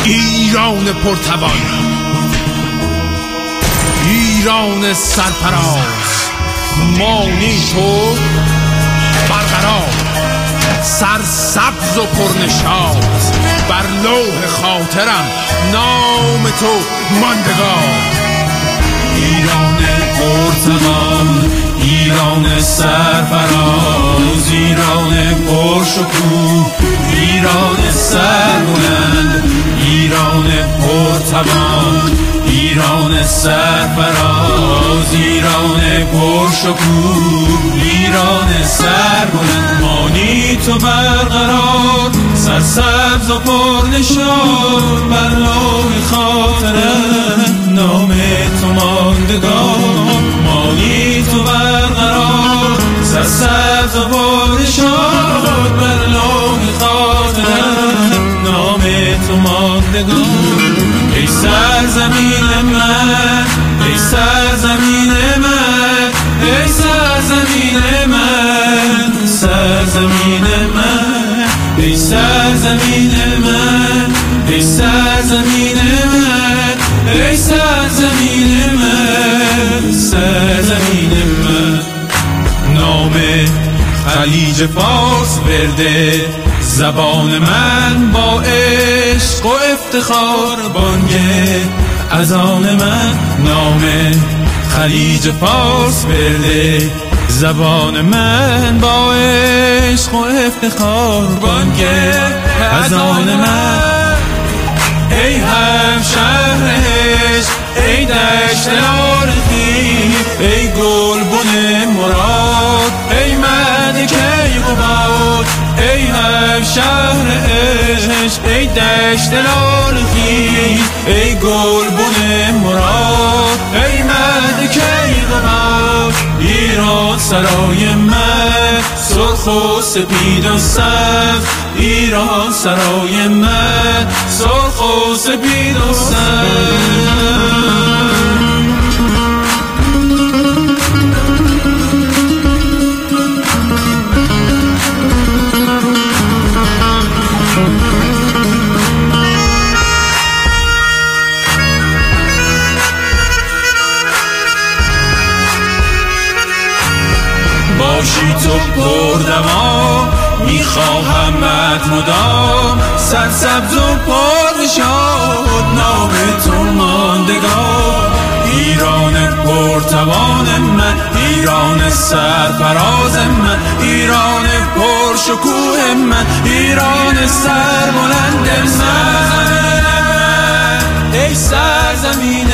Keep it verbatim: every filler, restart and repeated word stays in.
ایران پرتوان، ایران سرفراز، مانی تو برقرار، سرسبز و پرنشاز، بر لوح خاطرم نام تو ماندگار. ایران پرتوان، ایران سرفراز، ایران پرشکوه، ایران سربلند، ایران پرتوان، ایران سرفراز، ایران پرشکوه، ایران سربلند. مانی تو برقرار، سرسبز و پرنشان، بر لوح خاطرم نام تو ماندگار. مانی تو برقرار، سرسبز و پرنشان، بر لوح خاطرم نام تو ماندگار. ای سرزمین من، ای سرزمین من، ای سرزمین من، سرزمین من، ای سرزمین من، ای سرزمین من، ای سرزمین من، سرزمین من. نام خلیج فارس ورده زبان من، با عشق و افتخار بانگ اذان من. نام خلیج فارس ورده زبان من، با عشق و افتخار بانگ اذان من. ای هم شهر عشق، ای دشت عارفی، ای گلبن مراد، ای ملکه قباد. ای هم شهر عشق، ای دشت عارفی، ای گلبن مراد، ای ملکه قباد. ایران سرای من، سرخ و سپید و سبز، ایران سرای من، سرخ و سپید و سبز. باشی تو پردوام، میخواهمت مدام، سرسبز و پرنشاد، نام تو ماندگار. ایران پرتوان من، ایران سرفراز من، ایران پرشکوه من، ایران سربلند من. ای سرزمین